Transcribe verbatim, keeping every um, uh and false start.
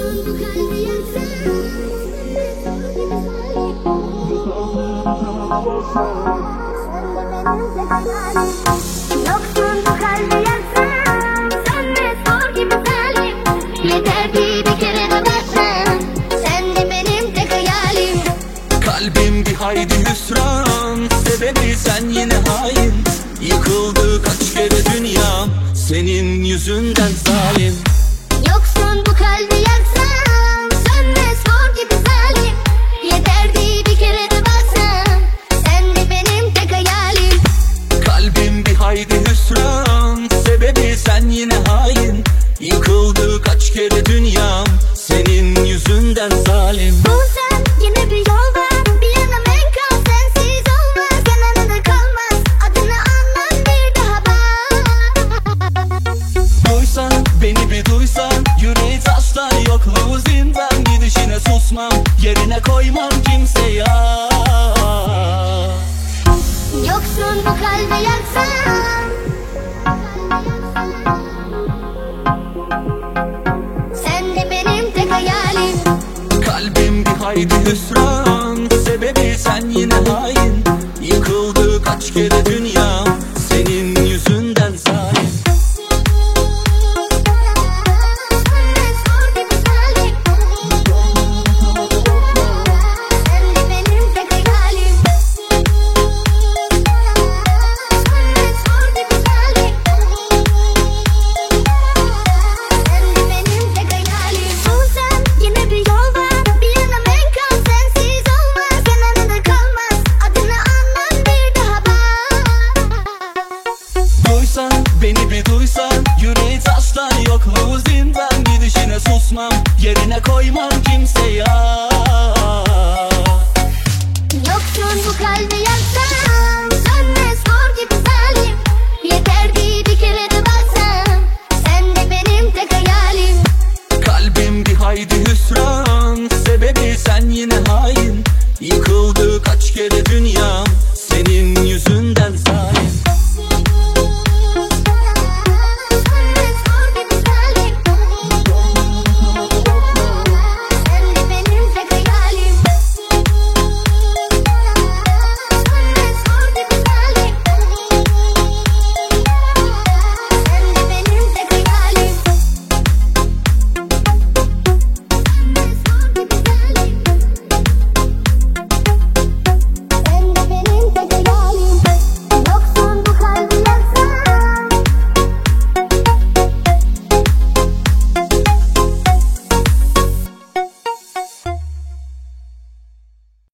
Yoksun bu kalbi yaksam, sönmez mor gibi zalim. Yeterdi bir kere de baksan, sen de benim tek hayalim. Kalbim bir haydi hüsran, sebebi sen yine hain. Yıkıldı kaç kere dünyam, senin yüzünden zalim. Yoksun bu kalbi yaksam, sönmez mor gibi zalim. Yeterdi bir kere de baksan, sen de benim tek hayalim. Kalbim bir haydi hüsran, sebebi sen yine hain. Yıkıldı kaç kere dünyam, senin yüzünden zalim. Bulsan yine bir yol var, bir yanım enkaz sensiz olmaz. Yanına kalmaz, adını anmam bir daha bak. Duysan, beni bir duysan, yüreği taştan yokluğu zindan. Gidişine susmam, yerine koymam kimse ya. Yoksun bu kalbi yaksam, sen de benim tek hayalim. Kalbim bir haydi hüsran, sebebi sen yine hain. Yıkıldı kaç kere dünyam, senin yüzünden zalim. Sönmez mor gibi zalim. Sen de benim tek hayalim. Sönmez mor gibi zalim. Sen de benim tek hayalim. Bulsan yine bir yol var, bir yanım enkaz sensiz olmaz. Yanına kalmaz, adını anmam bir daha bak. Duysan, beni bir duysan, yüreği taştan yokluğu zindan. Gidişine susmam, yerine koymam kimse ya.